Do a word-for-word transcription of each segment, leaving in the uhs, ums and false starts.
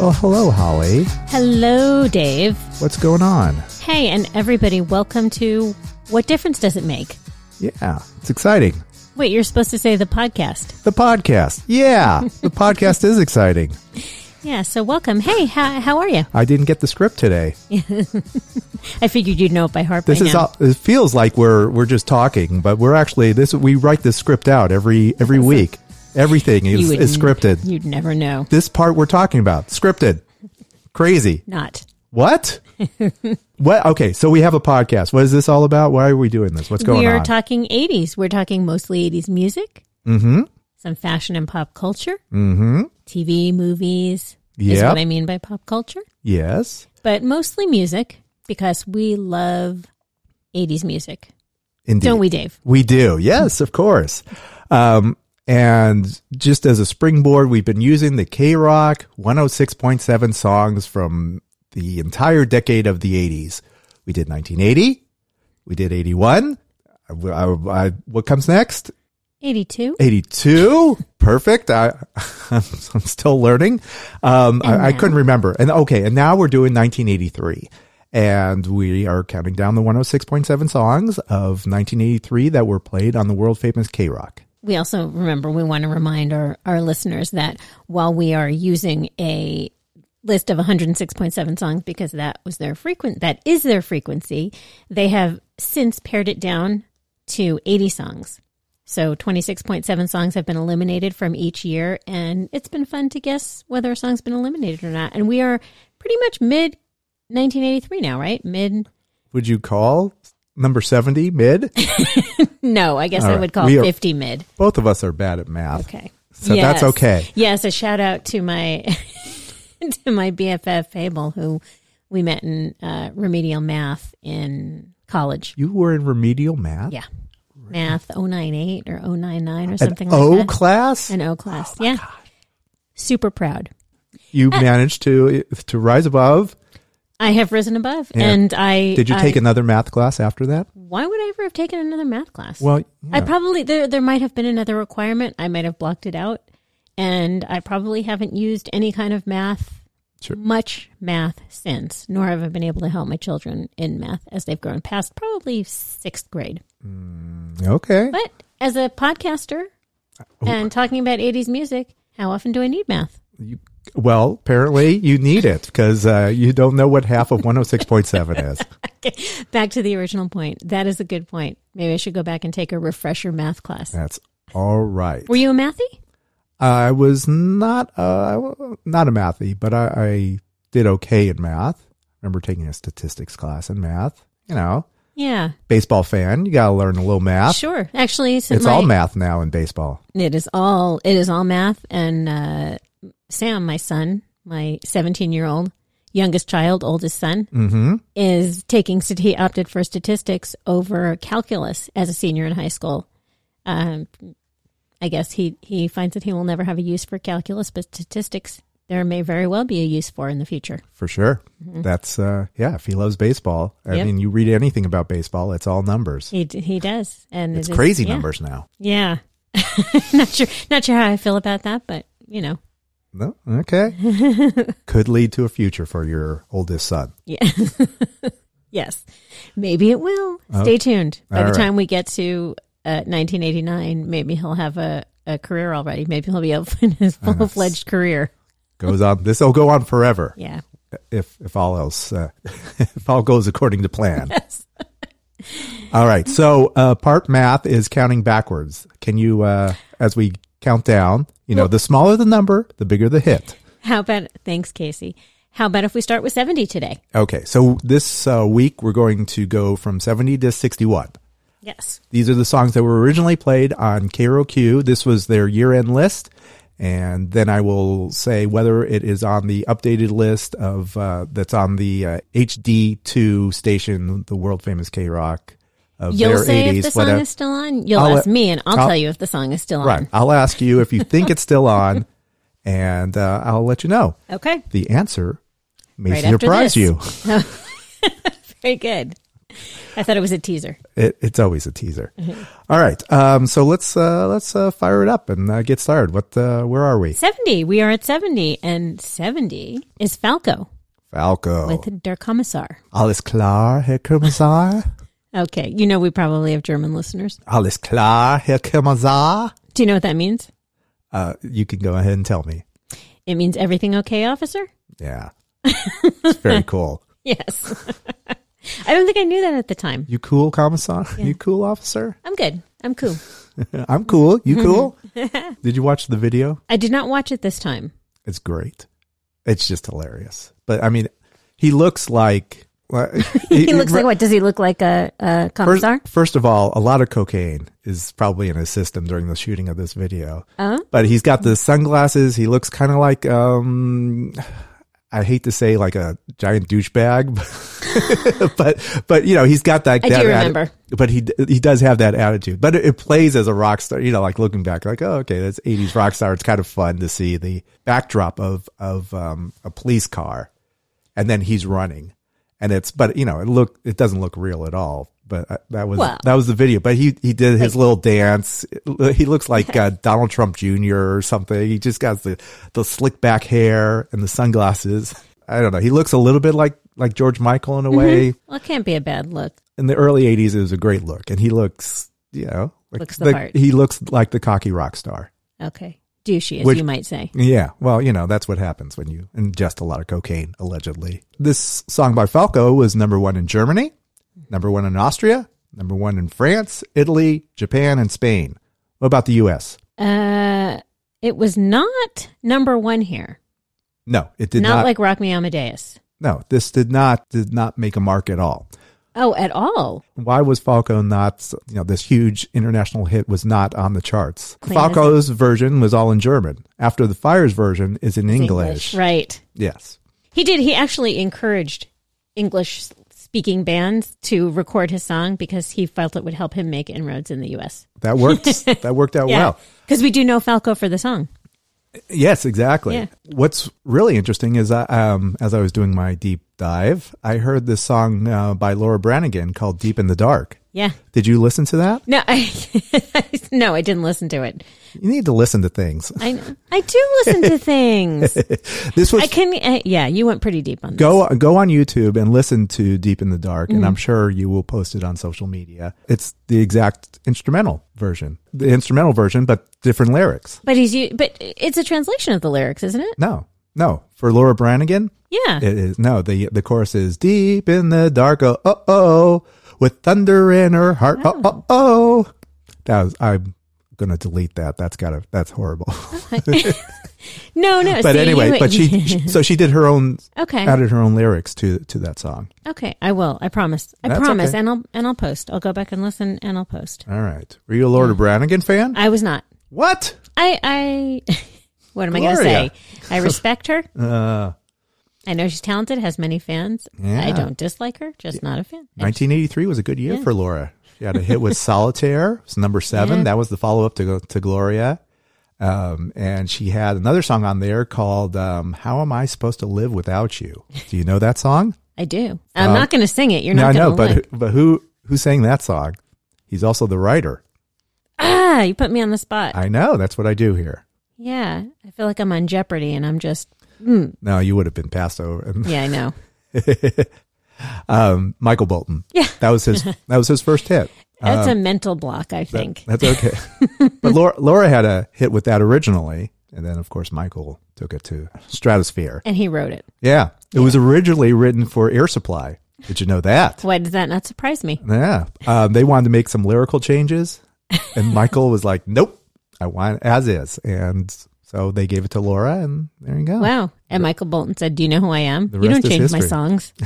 Well, hello, Holly. Hello, Dave. What's going on? Hey, and everybody, welcome to What Difference Does It Make? Yeah, it's exciting. Wait, you're supposed to say the podcast. The podcast. Yeah, the podcast is exciting. Yeah, so welcome. Hey, how, how are you? I didn't get the script today. I figured you'd know it by heart This by is now. all, it feels like we're we're just talking, but we're actually this we write this script out every every week. Everything is, You would is scripted. n- You'd never know. This part we're talking about, scripted. Crazy. Not. What? What? Okay, so we have a podcast. What is this all about? Why are we doing this? What's going We are on? talking eighties. We're talking mostly eighties music, Mm-hmm. some fashion and pop culture, Mm-hmm. T V, movies is Yeah. what I mean by pop culture, Yes. but mostly music because we love eighties music. Indeed. Don't we, Dave? We do. Yes, of course. Um, and just as a springboard, we've been using the K-Rock one oh six point seven songs from the entire decade of the eighties. We did nineteen eighty. We did eighty-one. I, I, I, what comes next? eighty-two. eighty-two. Perfect. I, I'm still learning. Um, I, I now? couldn't remember. And okay. And now we're doing nineteen eighty-three. And we are counting down the one oh six point seven songs of nineteen eighty-three that were played on the world famous K-Rock. We also, remember, we want to remind our, our listeners that while we are using a list of one hundred six point seven songs because that was their frequent, that is their frequency, they have since pared it down to eighty songs. So twenty-six point seven songs have been eliminated from each year, and it's been fun to guess whether a song's been eliminated or not. And we are pretty much mid nineteen eighty-three now, right? Mid. Would you call number seventy mid? No, I guess All I right. would call We are- fifty mid. Both of us are bad at math. Okay. So Yes. that's okay. Yes, a shout out to my to my B F F Fable, who we met in uh, remedial math in college. You were in remedial math? Yeah, math oh nine eight or oh nine nine or An something O like that. class? An O class. yeah, super proud. You managed to to rise above. I have risen above, Yeah. and I Did you I- take another math class after that? Why would I ever have taken another math class? Well, I yeah. probably there there might have been another requirement. I might have blocked it out, and I probably haven't used any kind of math, Sure. much math since. Nor have I been able to help my children in math as they've grown past probably sixth grade. Okay. But as a podcaster and talking about eighties music, how often do I need math? You, well, apparently you need it because uh, you don't know what half of one oh six point seven is. Okay, back to the original point. That is a good point. Maybe I should go back and take a refresher math class. That's all right. Were you a mathy? I was not uh, not a mathy, but I, I did okay in math. I remember taking a statistics class in math. You know, Yeah, baseball fan, you got to learn a little math. sure. Actually, since It's my, all math now in baseball. It is all it is all math. And uh, Sam, my son, my seventeen-year-old youngest child, oldest son, Mm-hmm. is taking. He opted for statistics over calculus as a senior in high school. Um, I guess he he finds that he will never have a use for calculus, but statistics there may very well be a use for in the future. For sure. That's, uh, yeah, if he loves baseball. I Yep. mean, you read anything about baseball, it's all numbers. He d- he does, and It's it is- crazy yeah. numbers now. Yeah, not sure not sure how I feel about that, but you know, No? Okay. Could lead to a future for your oldest son. yeah, yes, maybe it will. Stay tuned. By All the right. time we get to uh, nineteen eighty-nine, maybe he'll have a, a career already. Maybe he'll be up in his full fledged career. Goes on. This will go on forever. Yeah. If if all else, uh, if all goes according to plan. Yes. All right. So uh, part math is counting backwards. Can you, uh, as we count down, you know, Well- the smaller the number, the bigger the hit. How about thanks, Casey? How about if we start with seventy today? Okay. So this uh, week we're going to go from seventy to sixty-one. Yes. These are the songs that were originally played on K R O Q. This was their year-end list. And then I will say whether it is on the updated list of uh, that's on the uh, H D two station, the world famous K-Rock of You'll their say eighties. if the song whatever. is still on. You'll I'll ask let- me, and I'll, I'll- tell you if the song is still on. Right. I'll ask you if you think it's still on, and uh, I'll let you know. Okay. The answer may Right after surprise this. you. Very good. I thought it was a teaser. It, it's always a teaser. All right. Um, so let's uh, let's uh, fire it up and uh, get started. What? Uh, where are we? seventy. We are at seventy, and seventy is Falco Falco. with Der Kommissar. Alles klar, Herr Kommissar? Okay, you know we probably have German listeners. Alles klar, Herr Kommissar? Do you know what that means? Uh, you can go ahead and tell me. It means everything okay, officer? Yeah. It's very cool. Yes. I don't think I knew that at the time. You cool, Commissar? Yeah. You cool, officer? I'm good. I'm cool. I'm cool. You cool? Did you watch the video? I did not watch it this time. It's great. It's just hilarious. But I mean, he looks like He, he looks like what? Does he look like a, a commissar? First, first of all, a lot of cocaine is probably in his system during the shooting of this video. Uh-huh. But he's got the sunglasses. He looks kind of like, um, I hate to say like a giant douchebag, but, but, you know, he's got that. I that do remember. Atti- but he, he does have that attitude, but it, it plays as a rock star, you know, like looking back, like, oh, okay, that's eighties rock star. It's kind of fun to see the backdrop of, of, um, a police car, and then he's running. And it's, but you know, it look, it doesn't look real at all. But uh, that was well, that was the video. But he he did his like, little dance. He looks like uh, Donald Trump Junior or something. He just got the the slick back hair and the sunglasses. I don't know. He looks a little bit like like George Michael in a way. Mm-hmm. Well, it can't be a bad look. In the early eighties, it was a great look, and he looks, you know, like looks the part. He looks like the cocky rock star. Okay. Douchey, as Which, you might say. Yeah. Well, you know, that's what happens when you ingest a lot of cocaine, allegedly. This song by Falco was number one in Germany, number one in Austria, number one in France, Italy, Japan, and Spain. What about the U S? Uh, it was not number one here. No, it did not. not. like Rock Me Amadeus. No, this did not did not make a mark at all. Oh, at all? Why was Falco not, you know, this huge international hit was not on the charts? Clean Falco's version was all in German. After the Fire's version is in English. English. Right. Yes. He did. He actually encouraged English speaking bands to record his song because he felt it would help him make inroads in the U S. That worked. That worked out yeah. well. Because we do know Falco for the song. Yes, exactly. Yeah. What's really interesting is, uh, um, as I was doing my deep dive, I heard this song uh, by Laura Branigan called "Deep in the Dark." Yeah. Did you listen to that? No, I no, I didn't listen to it. You need to listen to things. I know. I do listen to things. This was I can. Uh, yeah, you went pretty deep on this. go go on YouTube and listen to "Deep in the Dark," Mm-hmm. and I'm sure you will post it on social media. It's the exact instrumental version, the instrumental version, but different lyrics. But he's u- but it's a translation of the lyrics, isn't it? No, no, for Laura Branigan, Yeah. it is no. the The chorus is "Deep in the dark, oh oh oh, with thunder in her heart, oh oh oh." That was I'm gonna delete that. That's gotta that's horrible. no, no. But see, anyway, you- but she, she so she did her own okay. added her own lyrics to to that song. Okay, I will. I promise. I That's promise, okay. and I'll and I'll post. I'll go back and listen, and I'll post. All right, were you a Laura Branigan fan? I was not. What? I I. What am I going to Gloria. say? I respect her. Uh, I know she's talented, has many fans. Yeah. I don't dislike her, just not a fan. nineteen eighty-three was a good year Yeah. for Laura. She had a hit with Solitaire. It was number seven. Yeah. That was the follow up to to Gloria. Um, and she had another song on there called um, "How Am I Supposed to Live Without You?" Do you know that song? I do. I'm Um, not going to sing it. You're No, I not know, going to. but but who who sang that song? He's also the writer. Ah, you put me on the spot. I know. That's what I do here. Yeah, I feel like I'm on Jeopardy, and I'm just. Mm, No, you would have been passed over. yeah, I know. um, Michael Bolton. Yeah. That was his. That was his first hit. That's Um, a mental block, I think. That- that's okay. But Laura, Laura had a hit with that originally, and then of course Michael took it to Stratosphere. And he wrote it. Yeah, it was originally written for Air Supply. Did you know that? Why does that not surprise me? Yeah, um, they wanted to make some lyrical changes, and Michael was like, "Nope, I want it as is." And so they gave it to Laura, and there you go. Wow. And Michael Bolton said, "Do you know who I am? The You rest don't is change my history." songs."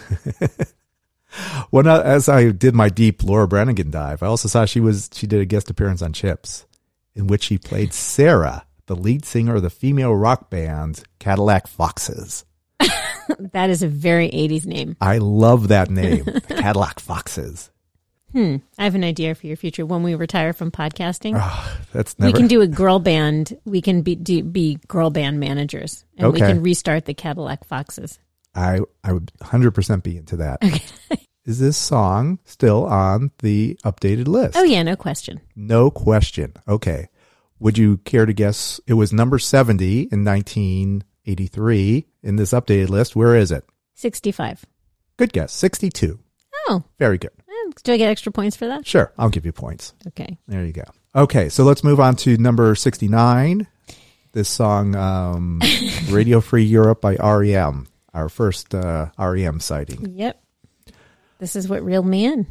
When I, as I did my deep Laura Branigan dive, I also saw she was she did a guest appearance on Chips, in which she played Sarah, the lead singer of the female rock band Cadillac Foxes. That is a very eighties name. I love that name, the Cadillac Foxes. Hmm. I have an idea for your future. When we retire from podcasting, That's never. we can do a girl band. We can be do, be girl band managers, and we Okay. can restart the Cadillac Foxes. I I would one hundred percent be into that. Okay. is this song still on the updated list? Oh, yeah, no question. No question. Okay. Would you care to guess? It was number seventy in nineteen eighty-three in this updated list. Where is it? sixty-five. Good guess. sixty-two. Oh. Very good. Do I get extra points for that? Sure. I'll give you points. Okay. There you go. Okay. So let's move on to number sixty-nine. This song, um, Radio Free Europe by R E M. Our first uh, R E M sighting. Yep. This is what reeled me in.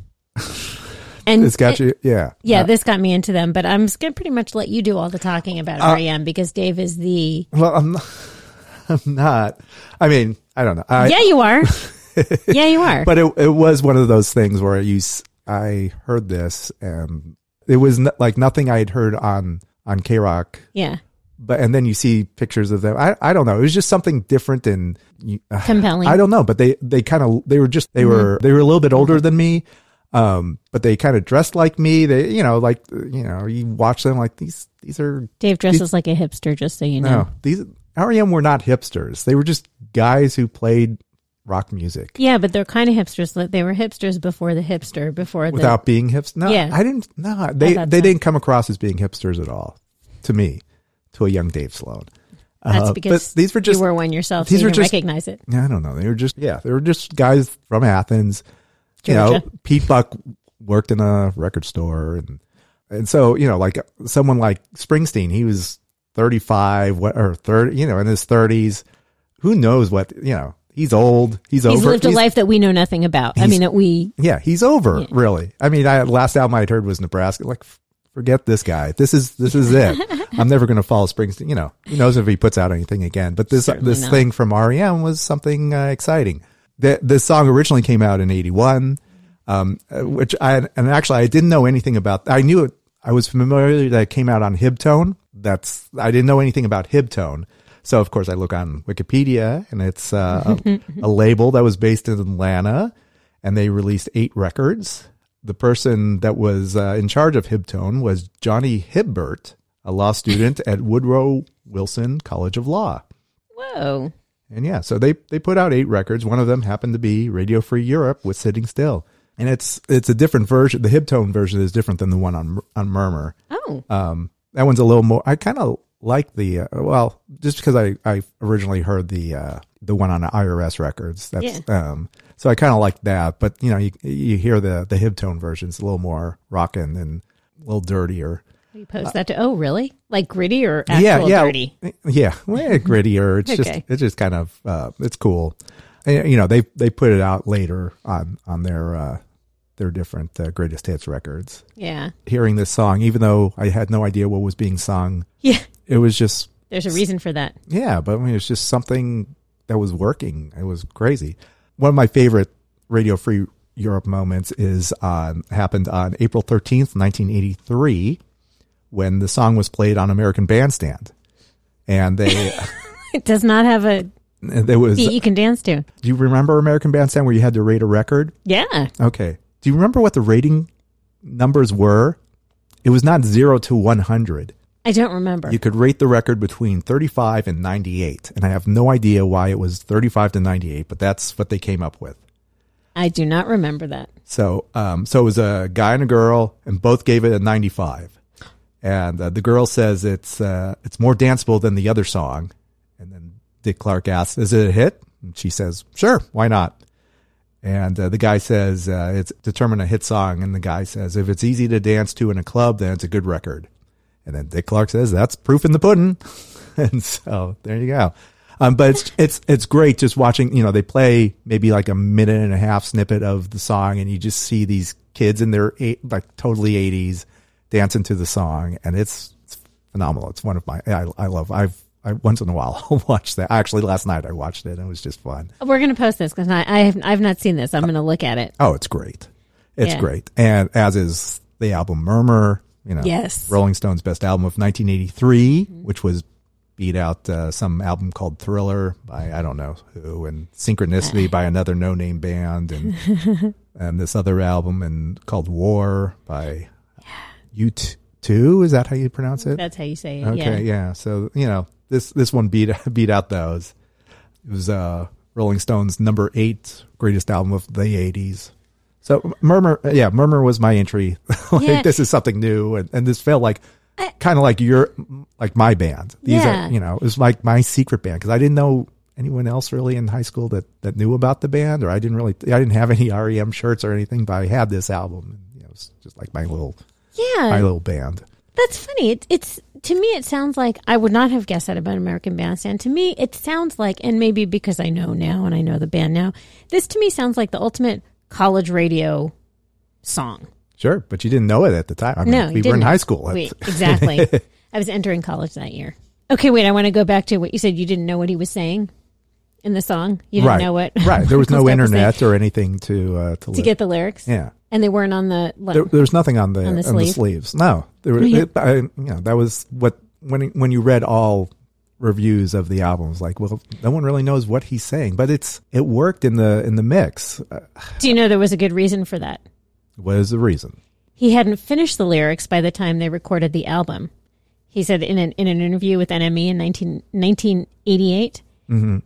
And it's got you, yeah. Yeah, uh, this got me into them, but I'm just going to pretty much let you do all the talking about uh, R E M because Dave is the... Well, I'm not. I'm not. I mean, I don't know. I, yeah, you are. yeah, you are. But it it was one of those things where you, I heard this and it was n- like nothing I had heard on, on K-Rock. Yeah. But and then you see pictures of them. I I don't know. It was just something different and uh, compelling. I don't know, but they they kind of they were just they mm-hmm. were they were a little bit older than me, um, but they kind of dressed like me. They you know like you know you watch them like these these are Dave dresses these, like a hipster, just so you know. No, these R E M were not hipsters. They were just guys who played rock music. Yeah, but they're kind of hipsters. They were hipsters before the hipster before the, without being hipsters. No, yeah. I didn't. No, they they so. didn't come across as being hipsters at all to me. To a young Dave Sloan. That's because uh, these were just, you were one yourself, so these you were didn't just, recognize it. I don't know. They were just, yeah, they were just guys from Athens. You Georgia. know, Pete Buck worked in a record store. And and so, you know, like someone like Springsteen, he was thirty-five what, or thirty, you know, in his thirties. Who knows what, you know, he's old. He's, he's over. He's lived a life that we know nothing about. I mean, that we. Yeah, he's over, yeah. really. I mean, I last album I'd heard was Nebraska. Like, forget this guy. This is this is it. I'm never going to follow Springsteen. You know, who knows if he puts out anything again. But this Certainly this not. thing from R E M was something uh, exciting. The, this song originally came out in eighty-one, um, which I and actually I didn't know anything about. I knew it. I was familiar that it came out on Hibtone. That's I didn't know anything about Hibtone. So of course I look on Wikipedia, and it's uh, a, a label that was based in Atlanta, and they released eight records. The person that was uh, in charge of Hibtone was Johnny Hibbert, a law student at Woodrow Wilson College of Law. Whoa. And yeah, so they, they put out eight records. One of them happened to be Radio Free Europe with Sitting Still. And it's it's a different version. The Hibtone version is different than the one on on Murmur. Oh. Um, that one's a little more, I kind of like the, uh, well, just because I, I originally heard the uh, the one on I R S Records. That's yeah. um. So I kind of like that, but you know, you you hear the the Hibtone version; it's a little more rockin' and a little dirtier. You post that to? Oh, really? Like gritty or actual yeah, yeah, dirty? Yeah, well, grittier. It's okay. just it's just kind of uh, it's cool. And, you know, they they put it out later on on their uh, their different uh, greatest hits records. Yeah. Hearing this song, even though I had no idea what was being sung, yeah, it was just there's a reason for that. Yeah, but I mean, it's just something that was working. It was crazy. One of my favorite Radio Free Europe moments is on happened on April thirteenth, nineteen eighty-three, when the song was played on American Bandstand, and they it does not have a there was beat you can dance to. Do you remember American Bandstand where you had to rate a record? Yeah. Okay. Do you remember what the rating numbers were? It was not zero to one hundred. I don't remember. You could rate the record between thirty-five and ninety-eight, and I have no idea why it was thirty-five to ninety-eight, but that's what they came up with. I do not remember that. So, um, so it was a guy and a girl, and both gave it a ninety-five. And uh, the girl says it's uh, it's more danceable than the other song. And then Dick Clark asks, "Is it a hit?" And she says, "Sure, why not?" And uh, the guy says, uh, "It's determined a hit song." And the guy says, "If it's easy to dance to in a club, then it's a good record." And then Dick Clark says, "That's proof in the pudding." And so there you go. Um, but it's, it's, it's great just watching, you know, they play maybe like a minute and a half snippet of the song, and you just see these kids in their eight, like totally eighties dancing to the song. And it's, it's phenomenal. It's one of my, I, I love, I've, I once in a while I'll watch that. Actually, last night I watched it and it was just fun. We're going to post this because I, I have, I've not seen this. I'm going to look at it. Oh, it's great. It's yeah. great. And as is the album Murmur, you know, yes. Rolling Stone's best album of nineteen eighty-three, mm-hmm. which was beat out uh, some album called Thriller by I don't know who, and Synchronicity by another no-name band, and and this other album and called War by U two. Is that how you pronounce it? That's how you say it. Okay, yeah. yeah. So you know this this one beat beat out those. It was uh, Rolling Stone's number eight greatest album of the eighties. So Murmur, yeah, Murmur was my entry. like Yeah. This is something new, and, and this felt like kind of like your, like my band. These Yeah. are, you know, it was like my secret band because I didn't know anyone else really in high school that, that knew about the band, or I didn't really, I didn't have any R E M shirts or anything, but I had this album. And, you know, it was just like my little, Yeah. my little band. That's funny. It, it's to me, it sounds like I would not have guessed that about American Bandstand. To me, it sounds like, and maybe because I know now and I know the band now, this to me sounds like the ultimate college radio song. Sure, but you didn't know it at the time. I mean, No, we you were in didn't. high school. Wait, exactly. I was entering college that year. Okay, wait. I want to go back to what you said. You didn't know what he was saying in the song. You didn't right, know what. right. There was no Michael Stipe was saying internet or anything to uh, to, to get the lyrics. Yeah. And they weren't on the. There, there was nothing on the On on the the, sleeve? sleeves. No, there were. Yeah. It, I, you know, that was what when when you read all reviews of the album, it was like, well, no one really knows what he's saying, but it's it worked in the in the mix. Uh, Do you know there was a good reason for that? what is the reason? He hadn't finished the lyrics by the time they recorded the album. He said in an in an interview with N M E in nineteen eighty-eight, Mm-hmm.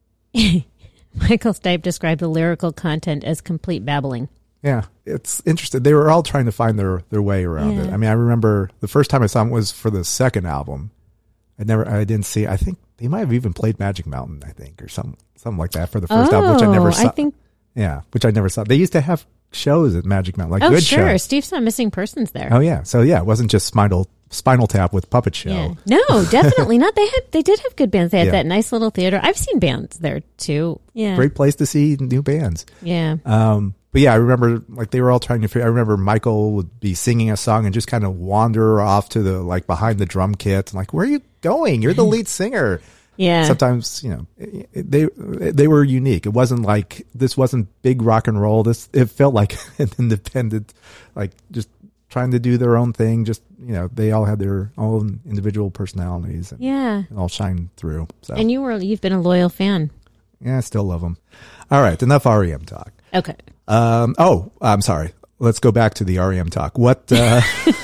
Michael Stipe described the lyrical content as complete babbling. Yeah, it's interesting. They were all trying to find their their way around it. Yeah. I mean, I remember the first time I saw them was for the second album. I never, I didn't see. I think they might have even played Magic Mountain. I think or something something like that for the first oh, album, which I never saw. I think. Yeah, which I never saw. They used to have shows at Magic Mountain, like Oh, good sure. shows. Steve saw Missing Persons there. Oh yeah, so yeah, it wasn't just Spinal Spinal Tap with Puppet Show. Yeah. No, definitely not. They had they did have good bands. They had Yeah. that nice little theater. I've seen bands there too. Yeah. Great place to see new bands. Yeah. Um, but yeah, I remember like they were all trying to figure. I remember Michael would be singing a song and just kind of wander off to the like behind the drum kit. And like, where are you going? You're the lead singer. Yeah. Sometimes, you know, it- it- they they were unique. It wasn't like this wasn't big rock and roll. This it felt like an independent, like just trying to do their own thing. Just you know, they all had their own individual personalities. And Yeah. it all shined through. So And you were you've been a loyal fan. yeah, I still love them. All right, enough R E M talk. Okay. Um, oh, I'm sorry. Let's go back to the R E M talk. What uh,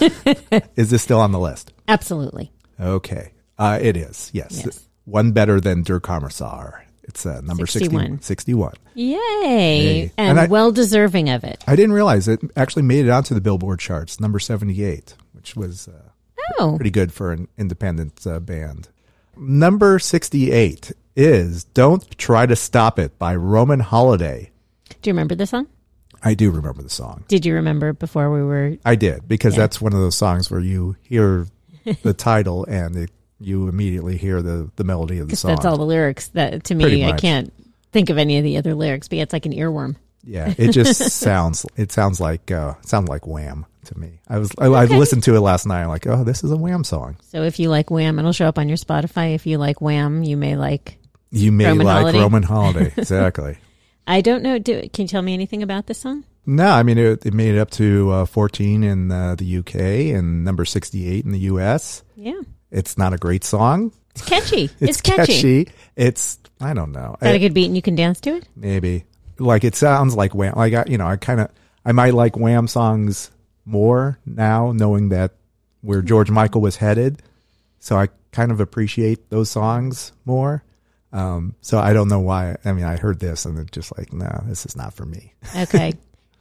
is this still on the list? Absolutely. Okay, uh, it is. Yes. Yes. One better than Der Kommissar. It's uh, number sixty-one. sixty, sixty-one. Yay. Yay. And, And I- well deserving of it. I didn't realize it actually made it onto the Billboard charts, number seventy-eight, which was uh, Oh. pretty good for an independent uh, band. Number sixty-eight is Don't Try to Stop It by Roman Holiday. Do you remember the song? I do remember the song. Did you remember it before we were I did, because Yeah. that's one of those songs where you hear the title and it, you immediately hear the, the melody of the song. That's all the lyrics that to Pretty me I much. can't think of any of the other lyrics, but yeah, it's like an earworm. Yeah, it just sounds it sounds like uh it sounds like Wham to me. I was I, I Okay. listened to it last night. I'm like, oh, this is a Wham song. So if you like Wham, it'll show up on your Spotify. If you like Wham, you may like You may Roman like Holiday. Roman Holiday, exactly. I don't know. Do can you tell me anything about this song? No, I mean it, it made it up to uh, fourteen in uh, the U K and number sixty-eight in the U S. Yeah. It's not a great song. It's catchy. It's, It's, catchy. It's I don't know. Got I- a good beat and you can dance to it? maybe like it sounds like Wham. Like I, you know, I kind of I might like Wham songs more now, knowing that where George Michael was headed. So I kind of appreciate those songs more. Um, so I don't know why. I mean, I heard this and it's just like, no, this is not for me. Okay.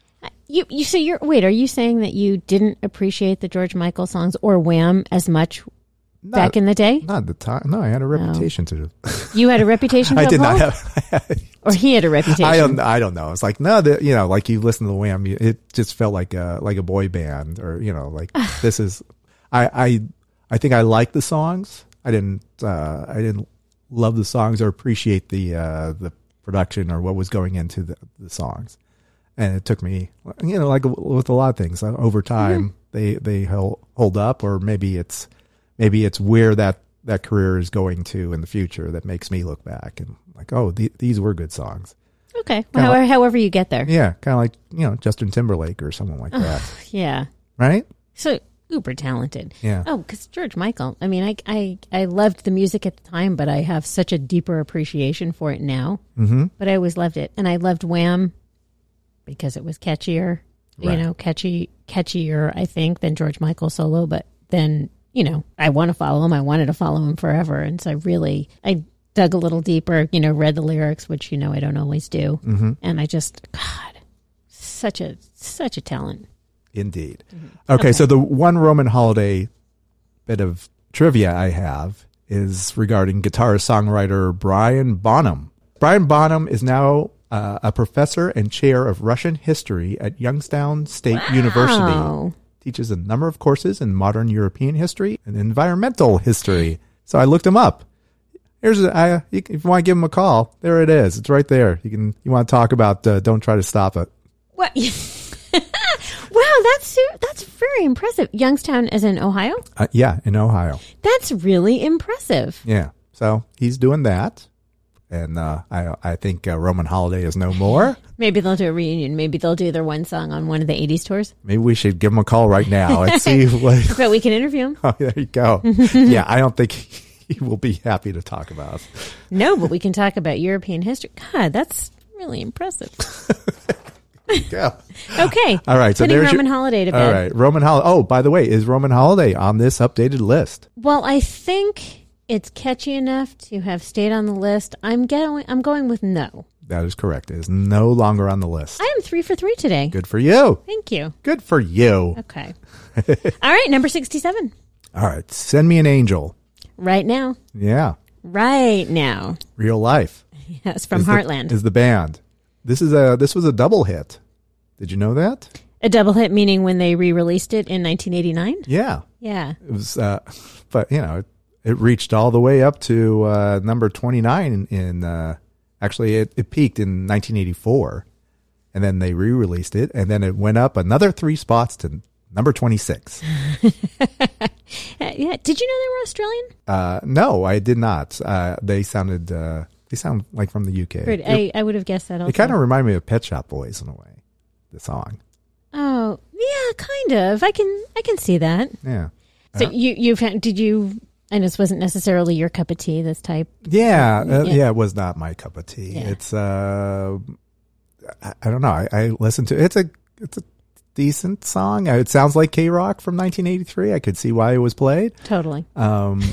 You you so you're wait, are you saying that you didn't appreciate the George Michael songs or Wham as much Not, back in the day? not at the time. No, I had a reputation to. You had a reputation to I did not uphold? have. Or he had a reputation? I don't. I don't know. It's like no, the, you know, like you listen to the Wham, you- it just felt like a like a boy band, or you know, like this is. I I I think I like the songs. I didn't. Uh, I didn't love the songs or appreciate the uh, the production or what was going into the, the songs. And it took me, you know, like with a lot of things, uh, over time Mm-hmm. they they hold, hold up, or maybe it's maybe it's where that that career is going to in the future that makes me look back and like, oh, th- these were good songs. Okay. Kinda However, however you get there. Yeah, kind of like, you know, Justin Timberlake or someone like that, Yeah. right? So uber talented. Yeah. Oh, because George Michael. I mean, I, I I loved the music at the time, but I have such a deeper appreciation for it now. Mm-hmm. But I always loved it, and I loved Wham because it was catchier. Right. You know, catchy, catchier. I think than George Michael solo. But then, you know, I want to follow him. I wanted to follow him forever, and so I really I dug a little deeper. You know, read the lyrics, which you know I don't always do, Mm-hmm. and I just God. such a such a talent. Indeed. Mm-hmm. Okay, Okay. so the one Roman Holiday bit of trivia I have is regarding guitarist songwriter Brian Bonham. Brian Bonham is now uh, a professor and chair of Russian history at Youngstown State Wow. University. Teaches a number of courses in modern European history and environmental history. So I looked him up. Here's a, I, you, if you want to give him a call, there it is. It's right there. You can you want to talk about uh, Don't Try to Stop It. What? Wow, that's su- that's very impressive. Youngstown is in Ohio? Uh, yeah, in Ohio. That's really impressive. Yeah. So he's doing that. And uh, I I think uh, Roman Holiday is no more. Maybe they'll do a reunion. Maybe they'll do their one song on one of the eighties tours. Maybe we should give him a call right now and see what. But we can interview him. Oh, there you go. Yeah, I don't think he will be happy to talk about us. No, but we can talk about European history. God, that's really impressive. Yeah. Okay. All right. So Putting there's Roman your, Holiday to bed. All right. Roman Holiday. Oh, by the way, is Roman Holiday on this updated list? Well, I think it's catchy enough to have stayed on the list. I'm going. I'm going with no. That is correct. It is no longer on the list. I am three for three today. Good for you. Thank you. Good for you. Okay. All right, number sixty-seven. All right. Send me an angel. Right now. Yeah. Right now. Real life. Yes, from is the- Heartland. is the band. This is a this was a double hit. Did you know that? A double hit, meaning when they re-released it in nineteen eighty-nine? Yeah. Yeah. It was, uh, but you know, it, it reached all the way up to uh, number twenty-nine in, in uh, actually it, it peaked in nineteen eighty-four, and then they re-released it, and then it went up another three spots to number twenty-six. Uh, yeah. Did you know they were Australian? Uh, no, I did not. Uh, they sounded uh, they sound like from the U K. Great. It, I, I would have guessed that also. it kind of reminded me of Pet Shop Boys in a way. The song. Oh, yeah, kind of. I can I can see that. Yeah. So Uh, you you've had, did you? And this wasn't necessarily your cup of tea. This type. Yeah, uh, Yeah. yeah, it was not my cup of tea. Yeah. It's uh, I, I don't know. I, I listened to it's a it's a decent song. Uh, It sounds like K Rock from nineteen eighty-three. I could see why it was played. Totally. Um,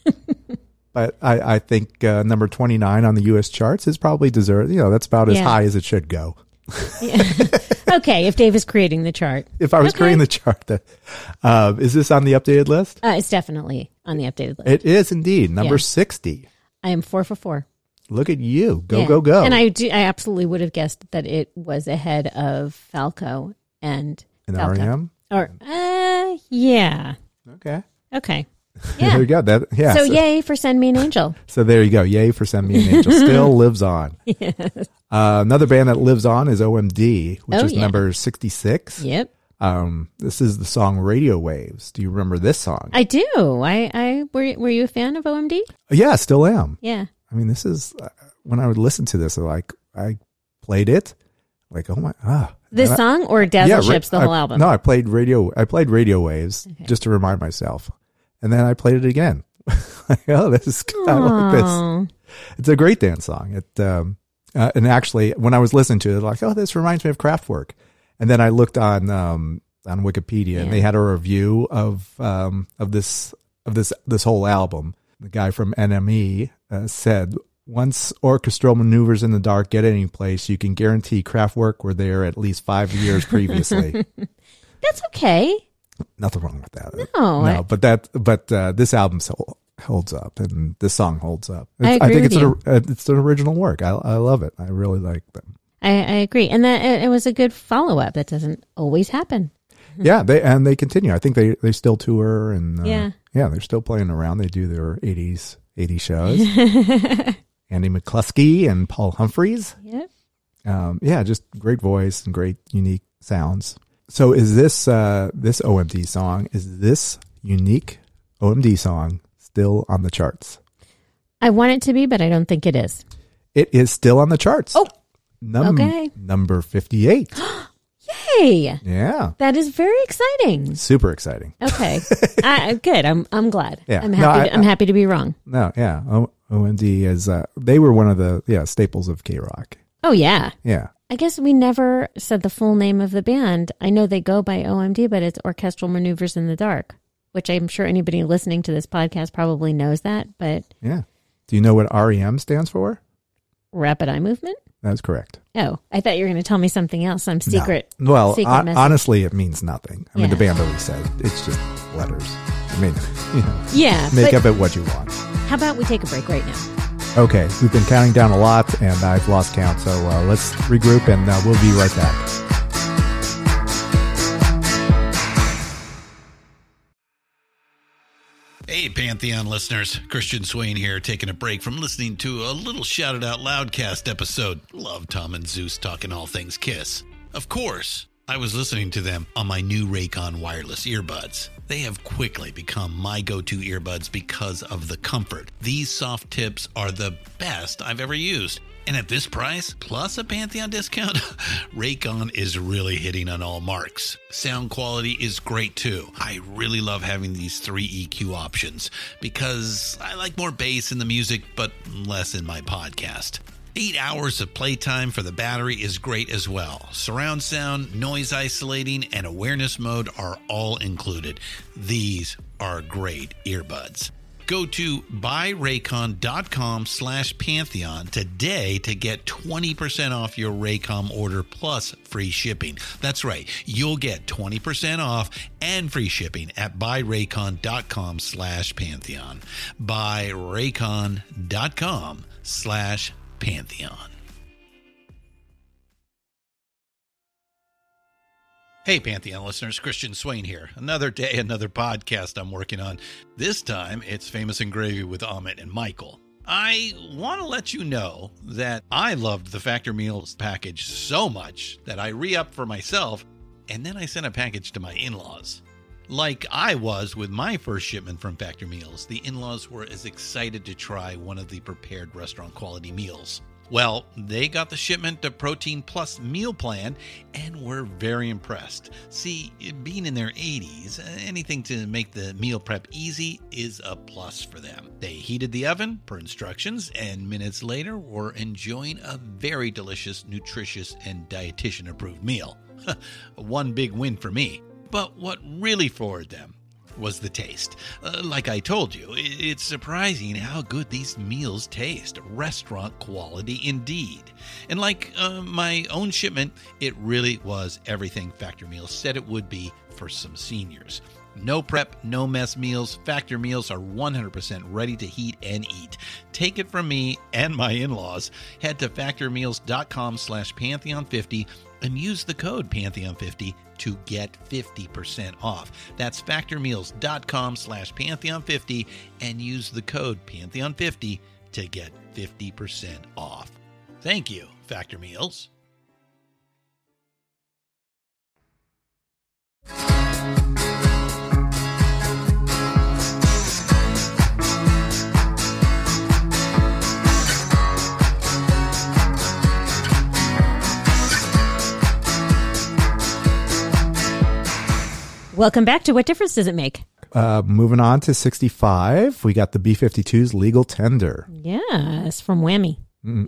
but I I think uh, number twenty-nine on the U S charts is probably deserved. You know, that's about as Yeah. high as it should go. Yeah. Okay, if Dave is creating the chart, If I was Okay. creating the chart, that uh, is this on the updated list? uh, it's definitely on the updated list. It is indeed number Yeah. sixty. I am four for four. Look at you, go Yeah. go go! And I do. I absolutely would have guessed that it was ahead of Falco and and Falco. R E M. Or uh, yeah. Okay. Okay. There Yeah. you go. That yeah. So yay for Send Me an Angel. So there you go. Yay for Send Me an Angel. Still lives on. Yes. Uh, another band that lives on is O M D, which Oh, is yeah. number sixty-six. Yep. Um, this is the song Radio Waves. Do you remember this song? I do. I. I. Were. Were you a fan of O M D? Yeah, still am. Yeah. I mean, this is uh, when I would listen to this, like I played it, like oh my ah. This And I- song or Dazzle yeah, ra- Ships, the I- whole album? No, I played radio. I played Radio Waves Okay. just to remind myself, and then I played it again. Like, oh, this is good. I like this. Aw. It's a great dance song. It um, uh, and actually, when I was listening to it, like, oh, this reminds me of Kraftwerk. And then I looked on um, on Wikipedia, and Yeah. they had a review of um, of this of this this whole album. The guy from N M E uh, said, "Once orchestral maneuvers in the dark get any place, you can guarantee Kraftwerk were there at least five years previously." That's okay. Nothing wrong with that. No, no, I- but that but uh, this album so holds up, and this song holds up. I It's- agree think with it's you. an, uh, it's an original work. I I love it. I really like them. I, I agree, and that it, it was a good follow up. That doesn't always happen. Yeah, they and they continue. I think they they still tour, and uh, Yeah. yeah, they're still playing around. They do their eighties eighties shows. Andy McCluskey and Paul Humphreys. Yep. Um, yeah, just great voice and great unique sounds. So, is this uh, this O M D song? Is this unique O M D song still on the charts? I want it to be, but I don't think it is. It is still on the charts. Oh, Num- okay. Number fifty-eight. Hey, Yeah, that is very exciting. super exciting. Okay, I, good. I'm I'm glad. Yeah. I'm No, happy. I- to, I'm happy to be wrong. No, yeah, o- OMD is uh, they were one of the yeah staples of K Rock. Oh yeah. Yeah. I guess we never said the full name of the band. I know they go by O M D, but it's Orchestral Maneuvers in the Dark, which I'm sure anybody listening to this podcast probably knows that. But Yeah. Do you know what R E M stands for? Rapid Eye Movement. That's correct. Oh, I thought you were going to tell me something else. Some secret. No. Well, secret on, message. honestly, it means nothing. I Yeah. mean, the band always says it's just letters. I mean, you know, Yeah. make but of it what you want. how about we take a break right now? Okay, we've been counting down a lot, and I've lost count. So uh, let's regroup, and uh, we'll be right back. Hey, Pantheon listeners. Christian Swain here, taking a break from listening to a little Shout It Out Loudcast episode. Love Tom and Zeus talking all things Kiss. Of course, I was listening to them on my new Raycon wireless earbuds. They have quickly become my go-to earbuds because of the comfort. These soft tips are the best I've ever used. And at this price, plus a Pantheon discount, Raycon is really hitting on all marks. Sound quality is great too. I really love having these three E Q options because I like more bass in the music, but less in my podcast. Eight hours of playtime for the battery is great as well. Surround sound, noise isolating, and awareness mode are all included. These are great earbuds. Go to buyraycon.com slash Pantheon today to get twenty percent off your Raycom order plus free shipping. That's right. You'll get twenty percent off and free shipping at buyraycon.com slash Pantheon. Buyraycon.com slash Pantheon. Hey, Pantheon listeners, Christian Swain here. Another day, another podcast I'm working on. This time, it's Famous and Gravy with Amit and Michael. I want to let you know that I loved the Factor Meals package so much that I re-upped for myself, and then I sent a package to my in-laws. Like I was with my first shipment from Factor Meals, the in-laws were as excited to try one of the prepared restaurant quality meals. Well, they got the shipment of Protein Plus meal plan and were very impressed. See, being in their eighties, anything to make the meal prep easy is a plus for them. They heated the oven per instructions and minutes later were enjoying a very delicious, nutritious, and dietitian-approved meal. One big win for me. But what really floored them was the taste. Uh, like I told you, it's surprising how good these meals taste. Restaurant quality indeed. And like uh, my own shipment, it really was everything Factor Meals said it would be for some seniors. No prep, no mess meals. Factor Meals are one hundred percent ready to heat and eat. Take it from me and my in-laws. Head to factormeals.com slash Pantheon fifty and use the code Pantheon fifty to get fifty percent off. That's factormeals.com slash Pantheon fifty and use the code Pantheon fifty to get fifty percent off. Thank you, Factor Meals. Welcome back to What Difference Does It Make? Uh, moving on to sixty-five, we got the B fifty-two's Legal Tender. Yes, from Whammy. Mm.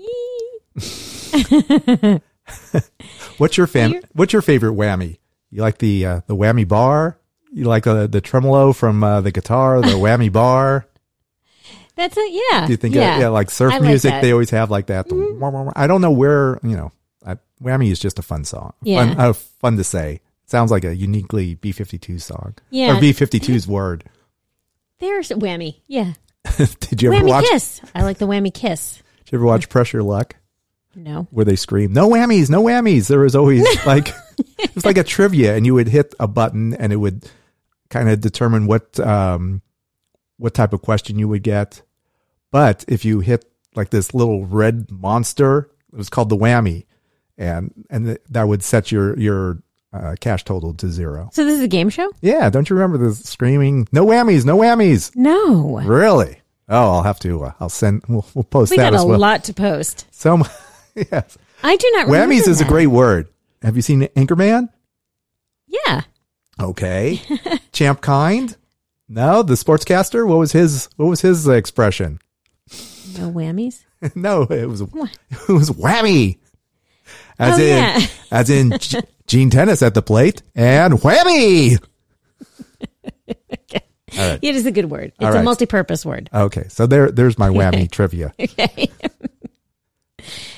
What's your fam- What's your favorite whammy? You like the uh, the whammy bar? You like uh, the tremolo from uh, the guitar? The whammy bar? That's it. Yeah. Do you think yeah. Uh, yeah, like surf I like music? that. They always have like that. Mm-hmm. I don't know where you know. I, whammy is just a fun song. Yeah. Fun, uh, fun to say. Sounds like a uniquely B fifty-two song. Yeah. Or B fifty-two's word. There's Whammy. Yeah. Did you ever Whammy watch? Kiss. I like the Whammy Kiss. Did you ever watch Pressure Luck? No. Where they scream, "No whammies, no whammies." There was always like it was like a trivia, and you would hit a button, and it would kind of determine what um what type of question you would get. But if you hit like this little red monster, it was called the whammy, and and th- that would set your your uh, cash total to zero. So this is a game show? Yeah, don't you remember the screaming, "No whammies, no whammies"? No. Really? Oh, I'll have to. Uh, I'll send. We'll, we'll post We that got as a well. lot to post. So, yes. I do not remember Whammies is that. a great word. Have you seen Anchorman? Yeah. Okay. Champ Kind? No, the sportscaster. What was his? What was his uh, expression? No whammies? No, it was What? it was whammy. As Oh, in, yeah. as in G- Gene Tennis at the plate and whammy. All right. It is a good word. It's All a right. multi-purpose word. Okay, so there, there's my whammy trivia. Okay.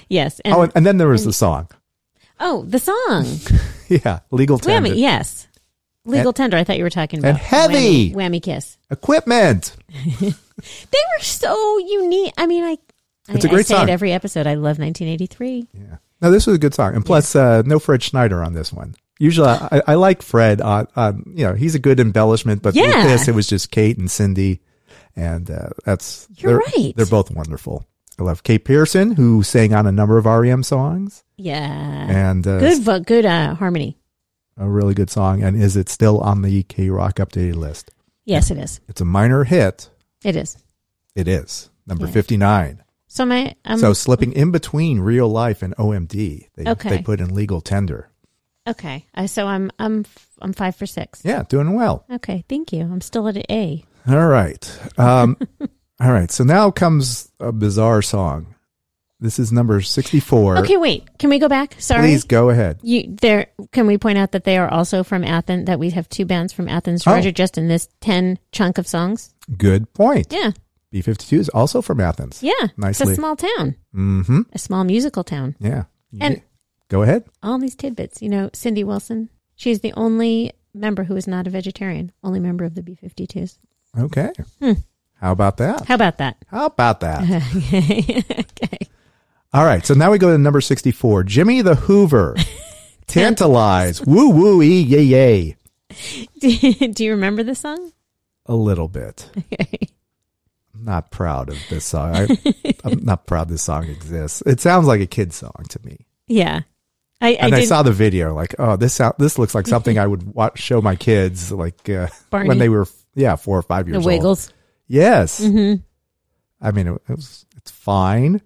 Yes. And, oh, and, and then there was the song. oh, the song. Yeah, Legal Tender. Whammy, yes. Legal And- Tender. I thought you were talking about. and Heavy. Whammy, whammy Kiss. Equipment. They were so unique. I mean, I, It's I, a great I say song. it every episode. I love nineteen eighty-three. Yeah. No, this was a good song. And plus, uh, no Fred Schneider on this one. Usually, I, I like Fred on, on, you know, he's a good embellishment, but Yeah. with this, it was just Kate and Cindy. And, uh, that's, You're they're, right. They're both wonderful. I love Kate Pearson, who sang on a number of R E M songs. Yeah. And, uh, Good, vo- good uh, harmony. a really good song. And is it still on the K Rock updated list? Yes, it is. It's a minor hit. It is. It is number Yeah. fifty-nine. So my, um, So slipping in between Real Life and O M D, they, Okay. they put in Legal Tender. okay. Uh, so I'm, I'm, I'm five for six. Yeah, doing well. Okay. Thank you. I'm still at an A. All right. Um, all right. So now comes a bizarre song. This is number sixty-four. Okay. Wait, can we go back? Sorry. Please go ahead. You there? Can we point out that they are also from Athens? That we have two bands from Athens, Oh. Georgia, just in this ten chunk of songs. Good point. Yeah, B fifty-two is also from Athens. yeah. It's Nicely. a small town, Mm-hmm. a small musical town. Yeah. And- go ahead. All these tidbits. You know, Cindy Wilson. She's the only member who is not a vegetarian. Only member of the B fifty-twos. Okay. Hmm. How about that? How about that? How about that? Okay. All right. So now we go to number sixty-four. Jimmy the Hoover. Tantalize. Woo woo ee yay yay. Do, do you remember the song? A little bit. Okay. I'm not proud of this song. I, I'm not proud this song exists. It sounds like a kid's song to me. Yeah. I, I And I, did. saw the video, like, oh, this sound, this looks like something I would watch, show my kids, like uh, Barney. when they were, yeah, four or five the years old. Wiggles. Yes, Mm-hmm. I mean, it, it was, it's fine.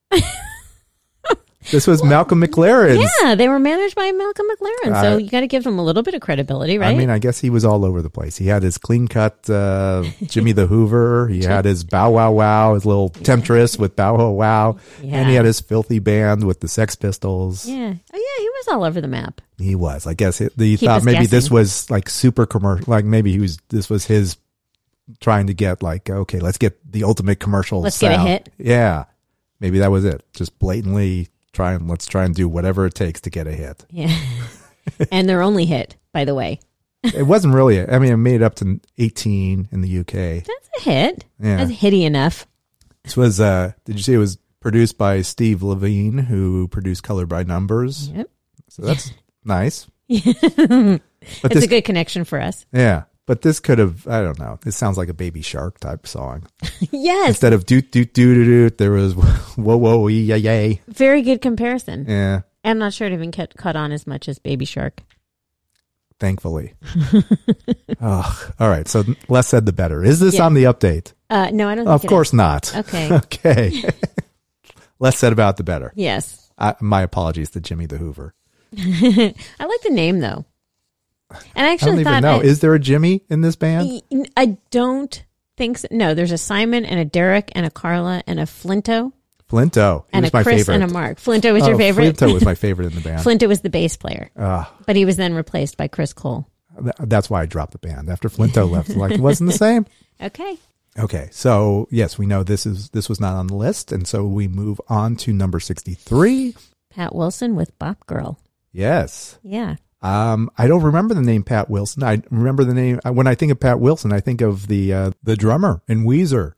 This was Malcolm McLaren's. Yeah, they were managed by Malcolm McLaren, so Uh, you got to give them a little bit of credibility, right? I mean, I guess he was all over the place. He had his clean cut uh, Jimmy the Hoover. He had his Bow Wow Wow, his little Temptress with Bow Wow Wow, Yeah. and he had his filthy band with the Sex Pistols. yeah. Oh, yeah, he was all over the map. He was. I guess he, he Keep thought us maybe this guessing. was like super commercial. Like maybe he was. This was his trying to get like, okay, let's get the ultimate commercial. Let's get a sound. hit. Yeah, maybe that was it. Just blatantly try and let's try and do whatever it takes to get a hit. Yeah. And their only hit, by the way. It wasn't really. I mean, it made it up to eighteen in the U K. That's a hit. Yeah. That's hitty enough. This was. uh Did you see it was produced by Steve Levine, who produced Color by Numbers? Yep. So that's nice. It's But this, a good connection for us. yeah. But this could have, I don't know. This sounds like a Baby Shark type song. Yes. Instead of doot, doot, doot, doot, doot, there was whoa, whoa, ee, yay, yay. Very good comparison. Yeah, I'm not sure it even cut, caught on as much as Baby Shark. thankfully. Ugh. All right, so less said the better. Is this Yeah. on the update? Uh, no, I don't think Of it course not. is. Okay. Okay. Less said about the better. Yes. Uh, my apologies to Jimmy the Hoover. I like the name, though. And I I actually don't thought... even know. I, Is there a Jimmy in this band? I don't think so. No, there's a Simon and a Derek and a Carla and a Flinto Flinto. He and was a my Chris favorite. and a Mark. Flinto was Oh, your favorite? Flinto was my favorite in the band. Flinto was the bass player, Uh, but he was then replaced by Chris Cole. th- that's why I dropped the band. After Flinto left, like it wasn't the same. Okay. Okay, so yes, we know this is this was not on the list, and so we move on to number sixty-three. Pat Wilson with Bop Girl. Yes, Yeah. um, I don't remember the name Pat Wilson. I remember the name when I think of Pat Wilson. I think of the uh, the drummer in Weezer.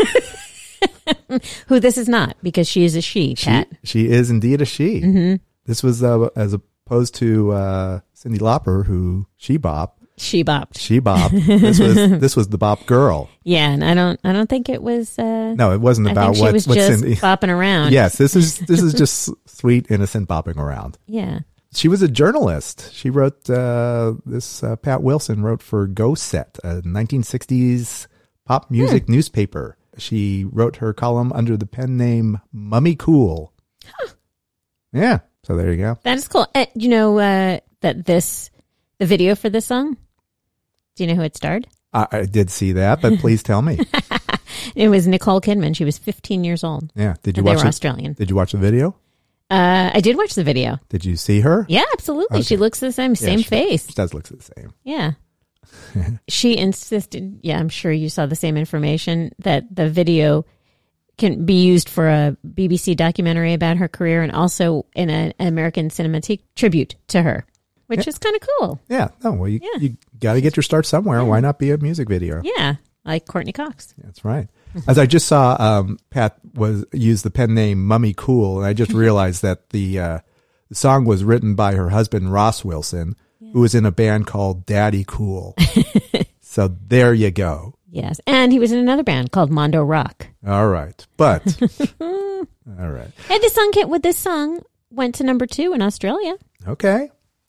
Who this is not, because she is a she, She, Pat. she is indeed a she. Mm-hmm. This was uh, as opposed to uh, Cyndi Lauper, who she bop, She bopped. she bop. This was this was the bop girl. Yeah, and I don't I don't think it was uh No, it wasn't I about think she what was what just Cindy. bopping around. Yes, this is this is just sweet, innocent bopping around. Yeah. She was a journalist. She wrote uh, this. Uh, Pat Wilson wrote for Go Set, a nineteen sixties pop music Hmm. newspaper. She wrote her column under the pen name Mummy Cool. Huh. Yeah, so there you go. That is cool. Uh, you know uh, that this the video for this song? Do you know who it starred? I, I did see that, but please tell me. It was Nicole Kidman. She was fifteen years old. Yeah, did you And they watch? were The, Australian. did you watch the video? Uh, I did watch the video. Did you see her? Yeah, absolutely. She Okay. looks the same, same she- face. She does look the same. Yeah. She insisted, yeah, I'm sure you saw the same information, that the video can be used for a B B C documentary about her career and also in a, an American Cinematique tribute to her, which Yeah. is kind of cool. Yeah. No, well, you, Yeah. you got to get your start somewhere. Why not be a music video? Yeah, like Courtney Cox. That's right. As I just saw, um, Pat was used the pen name Mummy Cool, and I just realized that the, uh, the song was written by her husband, Ross Wilson, who was in a band called Daddy Cool. So there you go. Yes, and he was in another band called Mondo Rock. All right. But, all right. Hey, this song came, with this song went to number two in Australia. Okay.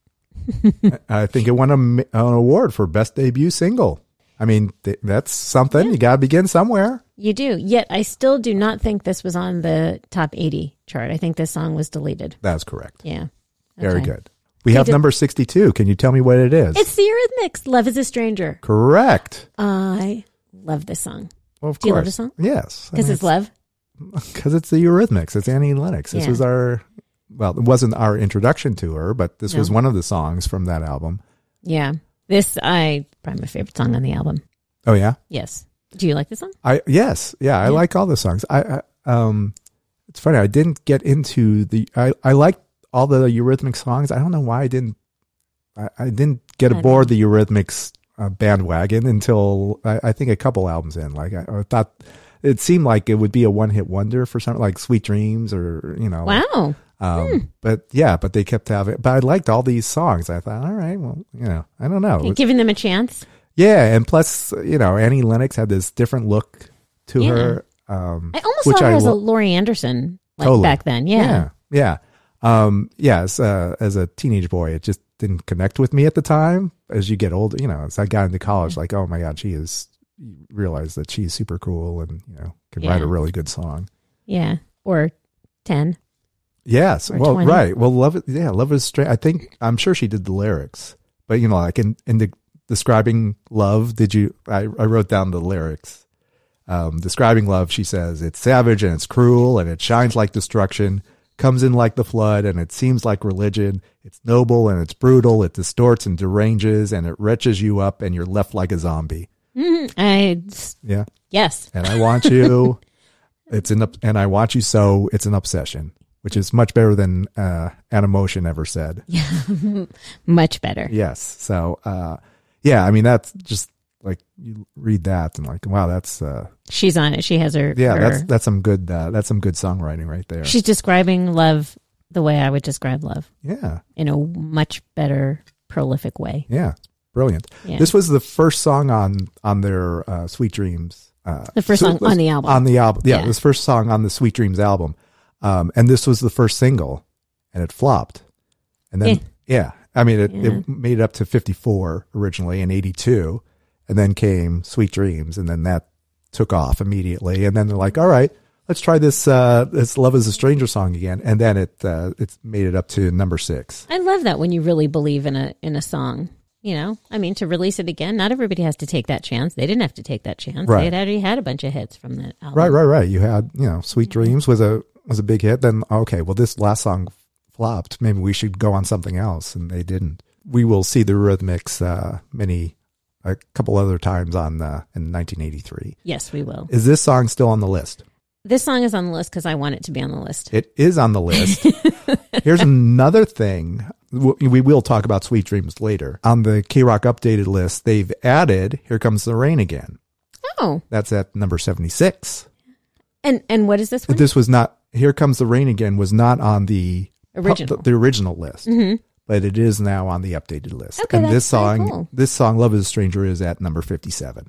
I I think it won a, an award for best debut single. I mean, th- that's something. You got to begin somewhere. You do. Yet I still do not think this was on the top eighty chart. I think this song was deleted. That's correct. Yeah. Very Okay. good. We have did- number sixty-two. Can you tell me what it is? It's the Eurythmics, Love is a Stranger. Correct. I love this song. Well, of Do you course. love this song? Yes. Because it's love? Because it's the Eurythmics. It's Annie Lennox. This Yeah. was our, well, it wasn't our introduction to her, but this No. was one of the songs from that album. Yeah. This, I, probably my favorite song on the album. Oh, yeah? Yes. Do you like this song? I Yes. Yeah, I Yeah. like all the songs. I, I um, It's funny. I didn't get into the, I, I like all the Eurythmics songs. I don't know why I didn't, I, I didn't get I aboard the Eurythmics uh, bandwagon until I, I think a couple albums in. Like I, I thought it seemed like it would be a one hit wonder for something like Sweet Dreams or, you know. Wow. Um, Hmm. But yeah, but they kept having, but I liked all these songs. I thought, all right, well, you know, I don't know. Okay, giving them a chance. Yeah. And plus, you know, Annie Lennox had this different look to Yeah. her. Um, I almost which saw her I as a lo- Laurie Anderson like Totally. back then. Yeah. Yeah. Yeah. Um, yes. Uh, as a teenage boy, it just didn't connect with me at the time. As you get older, you know, as I got into college, like, oh my God, she is, you realize that she's super cool and, you know, can write Yeah. a really good song. Yeah. Or ten. Yes. Or Well, twenty. right. Well, love it. Yeah. Love is straight. I think, I'm sure she did the lyrics, but you know, like in, in the describing love, did you, I, I wrote down the lyrics. Um, describing love, she says, it's savage and it's cruel and it shines like destruction, comes in like the flood and it seems like religion. It's noble and it's brutal. It distorts and deranges and it wretches you up and you're left like a zombie. Mm, I, Yeah. yes. And I want you. It's an, up- and I want you so it's an obsession, which is much better than, uh, Animotion ever said. Much better. Yes. So, uh, yeah, I mean, that's just like you read that and like, wow, that's, uh, She's on it. She has her. yeah, her- that's, that's some good, uh, that's some good songwriting right there. She's describing love the way I would describe love Yeah. in a much better, prolific way. Yeah. Brilliant. Yeah. This was the first song on, on their, uh, Sweet Dreams. Uh, The first so- song on the album. On the album. Yeah, Yeah. This first song on the Sweet Dreams album. Um, and this was the first single and it flopped. And then, Eh. yeah, I mean, it, Yeah. it made it up to fifty-four originally in eighty-two, and then came Sweet Dreams, and then that took off immediately. And then they're like, all right, let's try this, uh, this Love is a Stranger song again. And then it, uh, it's made it up to number six. I love that when you really believe in a in a song. You know, I mean, to release it again, not everybody has to take that chance. They didn't have to take that chance. Right. They had already had a bunch of hits from that album. Right, right, right. You had, you know, Sweet Dreams was a, was a big hit. Then, okay, well, this last song flopped. Maybe we should go on something else. And they didn't. We will see the Eurythmics, uh, many, a couple other times on, uh, in nineteen eighty-three. Yes, we will. Is this song still on the list? This song is on the list because I want it to be on the list. It is on the list. Here's another thing. W- We will talk about Sweet Dreams later. On the K-Rock updated list, they've added Here Comes the Rain Again. Oh, That's at number seventy-six. and and what is this one? This was not, Here Comes the Rain Again was not on the Original. the, the original list, Mhm. but it is now on the updated list. Okay, and that's this very song, cool. this song, Love is a Stranger, is at number fifty-seven.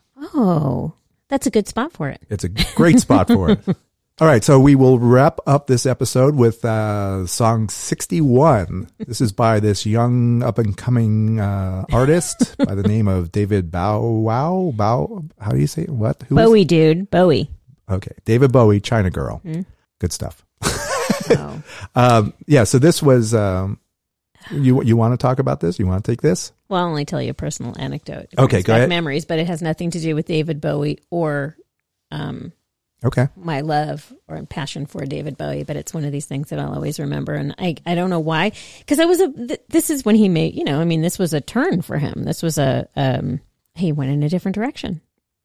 Oh, that's a good spot for it. It's a great spot for it. All right, so we will wrap up this episode with uh, song sixty-one. This is by this young up-and-coming uh, artist by the name of David Bow Wow. Bow, how do you say it? What? Who is- Bowie, dude. Bowie. Okay, David Bowie, China Girl. Hmm. Good stuff. Oh. Um, yeah, so this was, um, you you want to talk about this? You want to take this? Well, I'll only tell you a personal anecdote. It Okay, brings go back ahead. Memories, but it has nothing to do with David Bowie or um, Okay. my love or passion for David Bowie. But it's one of these things that I'll always remember, and I I don't know why, because I was a th- this is when he made, you know, I mean, this was a turn for him. This was a um, he went in a different direction.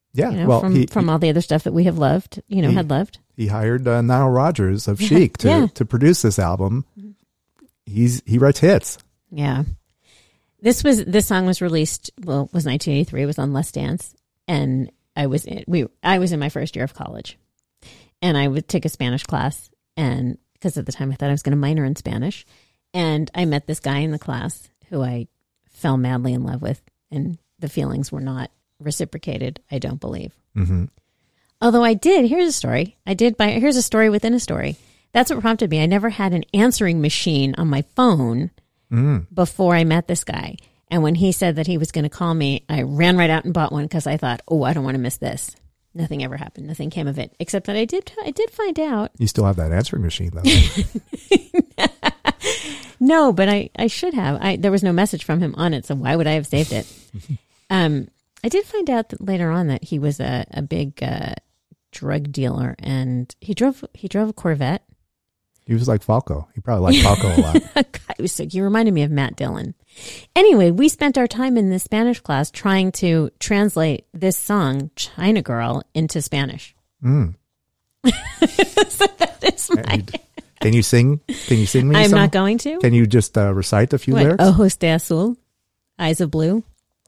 Yeah, You know, well, from, he, from all the other stuff that we have loved, you know, he- had loved. he hired uh, Nile Rodgers of Chic to, Yeah. to produce this album. He's he writes hits. Yeah. This was this song was released, well, it was nineteen eighty-three. It was on Let's Dance. And I was in, we I was in my first year of college. And I would take a Spanish class, and because at the time I thought I was going to minor in Spanish. And I met this guy in the class who I fell madly in love with, and the feelings were not reciprocated, I don't believe. Mm-hmm. Although I did, here's a story. I did buy, here's a story within a story. That's what prompted me. I never had an answering machine on my phone Mm. before I met this guy. And when he said that he was going to call me, I ran right out and bought one because I thought, oh, I don't want to miss this. Nothing ever happened. Nothing came of it, except that I did, I did find out. You still have that answering machine, though. No, but I, I should have. I, there was no message from him on it, so why would I have saved it? um, I did find out that later on that he was a, a big uh, drug dealer, and he drove he drove a Corvette. He was like Falco. He probably liked Falco a lot. God, he was sick. You reminded me of Matt Dillon. Anyway, we spent our time in the Spanish class trying to translate this song, China Girl, into Spanish. Mm. So that is my... Can you, can you sing? Can you sing me I'm some? not going to. Can you just uh, recite a few What, lyrics? Ojos de azul, eyes of blue.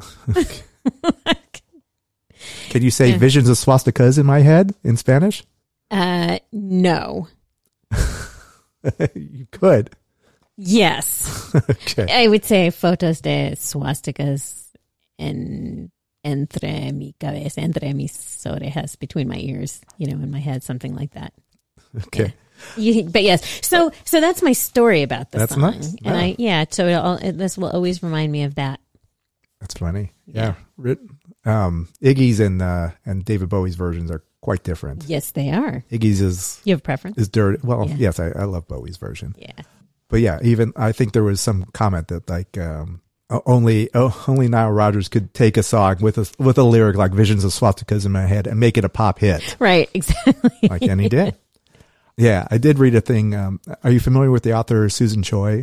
Can you say Yeah. visions of swastikas in my head in Spanish? Uh, no. You could. Yes. Okay. I would say fotos de swastikas en, entre mi cabeza, entre mis orejas, between my ears, you know, in my head, something like that. Okay. You, but yes, so so that's my story about the That's song, nice. and Wow. I yeah, so it'll, it, this will always remind me of that. That's funny. Yeah. Rit- Um, Iggy's and uh, and David Bowie's versions are quite different. Yes, they are. Iggy's is You have a preference? is dirty. Well, Yeah. yes, I, I love Bowie's version. Yeah. But yeah, even I think there was some comment that like um, o- only oh, only Nile Rodgers could take a song with a with a lyric like "Visions of Swastikas in my head" and make it a pop hit, Right. Exactly. like and he did. Yeah, I did read a thing. Um, are you familiar with the author Susan Choi?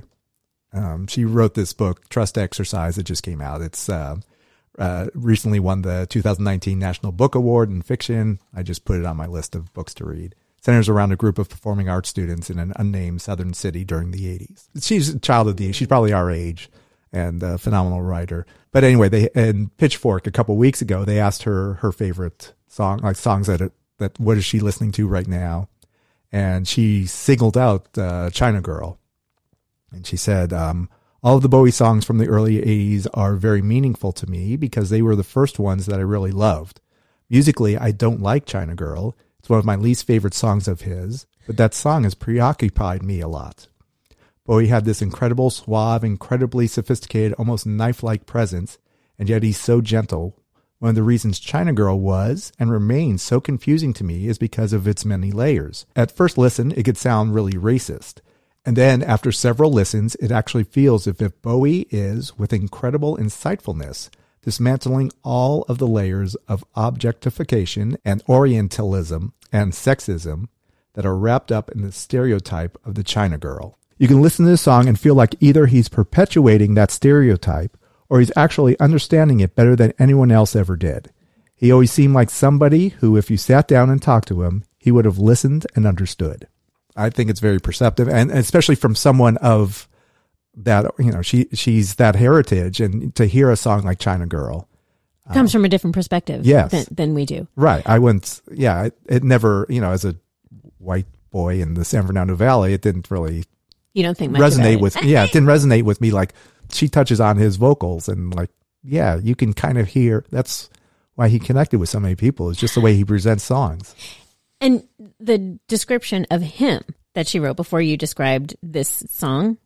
Um, she wrote this book, Trust Exercise. It just came out. It's uh, uh, recently won the two thousand nineteen National Book Award in fiction. I just put it on my list of books to read. Centers around a group of performing arts students in an unnamed southern city during the eighties. She's a child of the eighties. She's probably our age and a phenomenal writer. But anyway, they in Pitchfork a couple weeks ago, they asked her her favorite song, like songs that that what is she listening to right now, and she singled out uh, China Girl, and she said, um, all of the Bowie songs from the early eighties are very meaningful to me because they were the first ones that I really loved. Musically, I don't like China Girl. It's one of my least favorite songs of his, but that song has preoccupied me a lot. Bowie had this incredible, suave, incredibly sophisticated, almost knife-like presence, and yet he's so gentle. One of the reasons China Girl was and remains so confusing to me is because of its many layers. At first listen, it could sound really racist. And then after several listens, it actually feels as if Bowie is, with incredible insightfulness, dismantling all of the layers of objectification and Orientalism and sexism that are wrapped up in the stereotype of the China Girl. You can listen to this song and feel like either he's perpetuating that stereotype or he's actually understanding it better than anyone else ever did. He always seemed like somebody who, if you sat down and talked to him, he would have listened and understood. I think it's very perceptive, and especially from someone of that, you know, she she's that heritage, and to hear a song like China Girl Comes from a different perspective Yes. than, than we do. Right. I wouldn't, yeah, it, it never, you know, as a white boy in the San Fernando Valley, it didn't really You don't think much about resonate it. with, yeah, it didn't resonate with me. Like she touches on his vocals and like, yeah, you can kind of hear, that's why he connected with so many people, is just the way he presents songs. And the description of him that she wrote before you described this song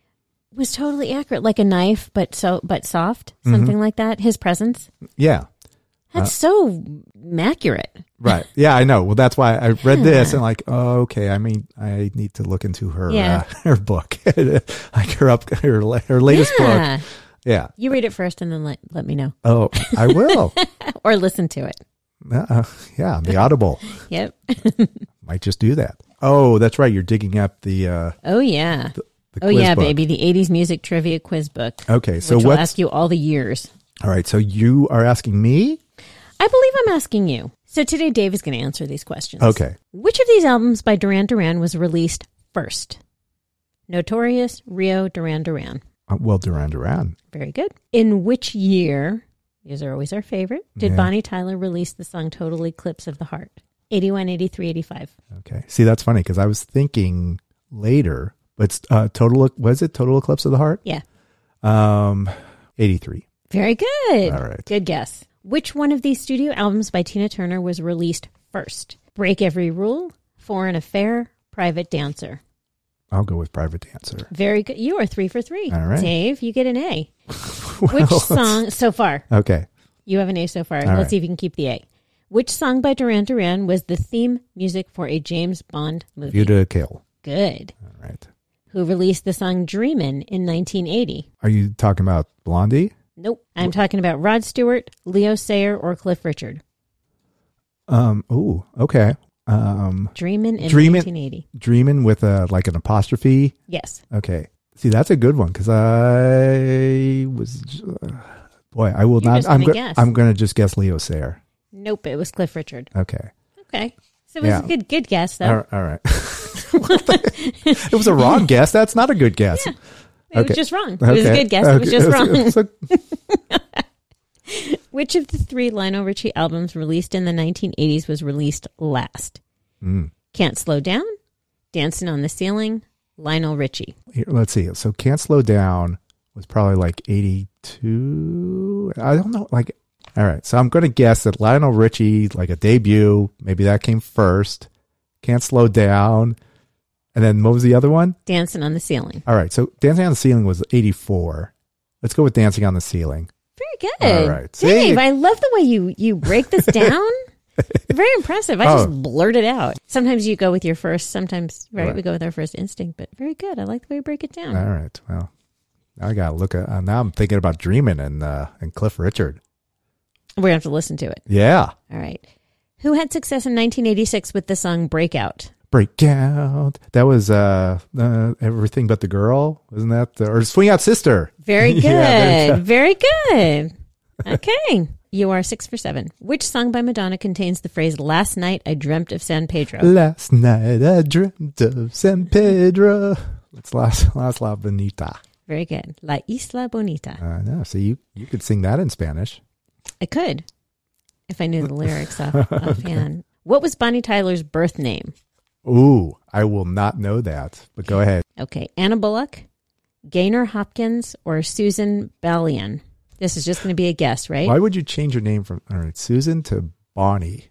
was totally accurate, like a knife, but so but soft, something like that. His presence. Yeah. That's so accurate. Right. Yeah, I know. Well, that's why I read this and like, oh, okay. I mean, I need to look into her, Yeah. uh, her book, like her up, her, her latest Yeah. book. Yeah. You read it first and then let, let me know. Oh, I will. Or listen to it. Uh, yeah. The Audible. Yep. Might just do that. Oh, that's right. You're digging up the, uh, Oh, yeah. the Oh, quiz yeah, book. baby. The eighties music trivia quiz book. Okay. So which will what's, ask you all the years. all right. So you are asking me? I I believe I'm asking you. So today Dave is going to answer these questions. Okay. Which of these albums by Duran Duran was released first? Notorious, Rio, Duran Duran. Uh, well, Duran Duran. Very good. In which year, these are always our favorite, did Yeah. Bonnie Tyler release the song Total Eclipse of the Heart? eighty-one, eighty-three, eighty-five. Okay. See, that's funny because I was thinking later, but it's, uh, total, was it Total Eclipse of the Heart? Yeah. Um, eighty-three. Very good. All right. Good guess. Which one of these studio albums by Tina Turner was released first? Break Every Rule, Foreign Affair, Private Dancer. I'll go with Private Dancer. Very good. You are three for three. All right. Dave, you get an A. Which song, so far, Okay. you have an A so far. All Let's right. see if you can keep the A. Which song by Duran Duran was the theme music for a James Bond movie? View to a Kill. Good. All right. Who released the song Dreamin' in nineteen eighty? Are you talking about Blondie? Nope. I'm talking about Rod Stewart, Leo Sayer, or Cliff Richard. Um. Ooh. Okay. Um. Dreamin' in Dreamin'. nineteen eighty. Dreamin' with a like an apostrophe. Yes. Okay. See, that's a good one because I was. Uh, boy, I will You're not. just I'm gonna go- guess. I'm going to just guess Leo Sayer. Nope, it was Cliff Richard. Okay. Okay. So it was Yeah. a good good guess, though. All right. All right. It was a wrong guess. That's not a good guess. Yeah. It Okay. was just wrong. It was a Okay. good guess. It was Okay. just wrong. It's a- Which of the three Lionel Richie albums released in the nineteen eighties was released last? Mm. Can't Slow Down, Dancing on the Ceiling, Lionel Richie. Here, let's see. So Can't Slow Down was probably like eighty-two. I don't know. Like, all right. So I'm going to guess that Lionel Richie, like a debut, maybe that came first. Can't Slow Down. And then what was the other one? Dancing on the Ceiling. All right. So Dancing on the Ceiling was eighty-four. Let's go with Dancing on the Ceiling. Very good. All right. See? Dave, I love the way you, you break this down. Very impressive. I Oh. just blurt it out. Sometimes you go with your first, sometimes, right, Right. we go with our first instinct, but very good. I like the way you break it down. All right. Well, I got to look at, uh, now I'm thinking about Dreamin' and, uh, and Cliff Richard. We're going to have to listen to it. Yeah. All right. Who had success in nineteen eighty-six with the song Breakout? Breakout. That was, uh, uh, Everything But the Girl. Wasn't that, the, or Swing Out Sister. Very good. Yeah, there you go. Very good. Okay. You are six for seven. Which song by Madonna contains the phrase, "Last night I dreamt of San Pedro"? Last night I dreamt of San Pedro. It's Las, Las La Bonita. Very good. La Isla Bonita. I know. So you, you could sing that in Spanish. I could, if I knew the lyrics off, offhand. What was Bonnie Tyler's birth name? Ooh, I will not know that, but go ahead. Okay. Anna Bullock, Gaynor Hopkins, or Susan Ballion? This is just going to be a guess, right? Why would you change your name from all right, Susan to Bonnie?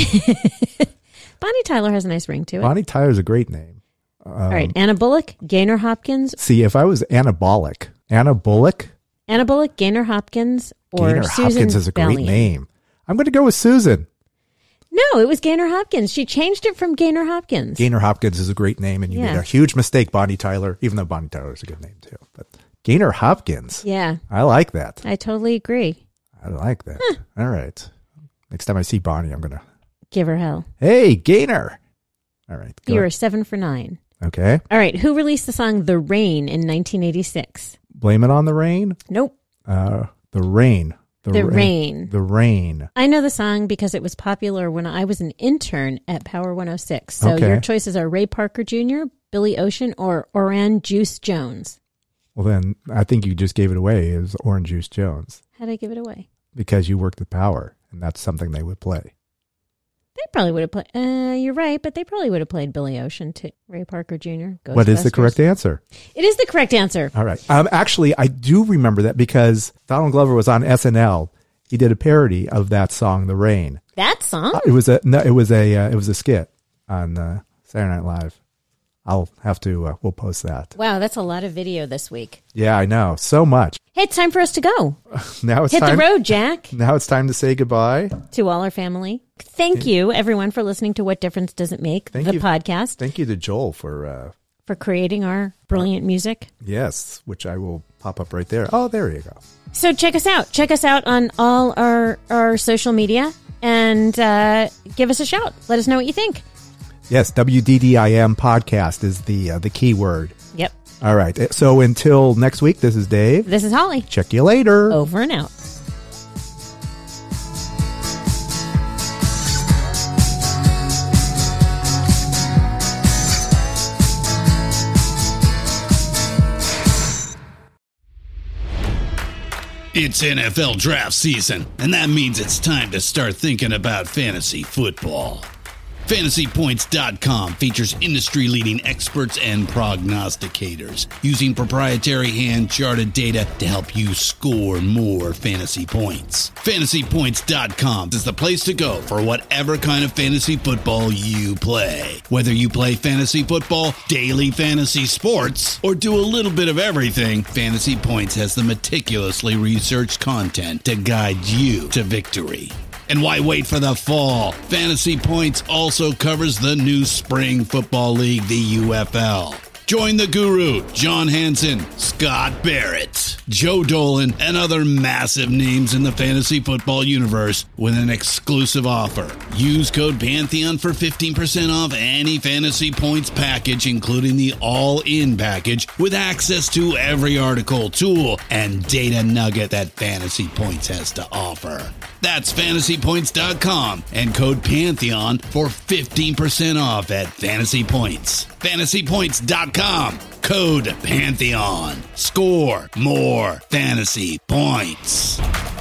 Bonnie Tyler has a nice ring to it. Bonnie Tyler's a great name. Um, All right. Anna Bullock, Gaynor Hopkins, See, if I was anabolic, Anna Bullock, Anna Bullock, Gaynor Hopkins, or Gaynor Susan Hopkins is a great Ballion? name. I'm going to go with Susan. No, it was Gaynor Hopkins. She changed it from Gaynor Hopkins. Gaynor Hopkins is a great name, and you Yeah. made a huge mistake, Bonnie Tyler, even though Bonnie Tyler is a good name too. But Gaynor Hopkins, Yeah, I like that. I totally agree. I like that. All right. Next time I see Bonnie, I'm going to, Give her hell. hey, Gaynor. All right. Go. You are seven for nine. Okay. All right. Who released the song "The Rain" in nineteen eighty-six? Blame it on the rain. Nope. Uh, the rain. The Rain. The rain. I know the song because it was popular when I was an intern at Power one oh six. So Okay. your choices are Ray Parker Junior, Billy Ocean, or Oran Juice Jones. Well, then I think you just gave it away as Orange Juice Jones How did I give it away? because you worked at Power, and that's something they would play. They probably would have played. Uh, you're right, but they probably would have played Billy Ocean too. Ray Parker Junior What is the Ghostbusters. correct answer? It is the correct answer. All right. Um, actually, I do remember that because Donald Glover was on S N L. He did a parody of that song, "The Rain." That song? Uh, it was a no, it was a uh, it was a skit on uh, Saturday Night Live. I'll have to. Uh, we'll post that. Wow, that's a lot of video this week. Yeah, I know. So much. Hey, it's time for us to go. Now it's Hit time. the road, Jack. Now it's time to say goodbye. To all our family. Thank you, everyone, for listening to What Difference Does It Make, Thank the you. podcast, Thank you to Joel for uh, for creating our brilliant music. yes, which I will pop up right there. Oh, there you go. So check us out. Check us out on all our, our social media and uh, give us a shout. Let us know what you think. Yes, W D D I M podcast is the uh, the key word. Yep. All right. So until next week, this is Dave. This is Holly. Check you later. Over and out. It's N F L draft season, and that means it's time to start thinking about fantasy football. Fantasy Points dot com features industry-leading experts and prognosticators using proprietary hand-charted data to help you score more fantasy points. Fantasy Points dot com is the place to go for whatever kind of fantasy football you play. Whether you play fantasy football, daily fantasy sports, or do a little bit of everything, Fantasy Points has the meticulously researched content to guide you to victory. And why wait for the fall? Fantasy Points also covers the new spring football league, the U F L. Join the guru, John Hansen, Scott Barrett, Joe Dolan, and other massive names in the fantasy football universe with an exclusive offer. Use code Pantheon for fifteen percent off any Fantasy Points package, including the all-in package, with access to every article, tool, and data nugget that Fantasy Points has to offer. That's Fantasy Points dot com and code Pantheon for fifteen percent off at Fantasy Points. Fantasy Points dot com, code Pantheon. Score more fantasy points.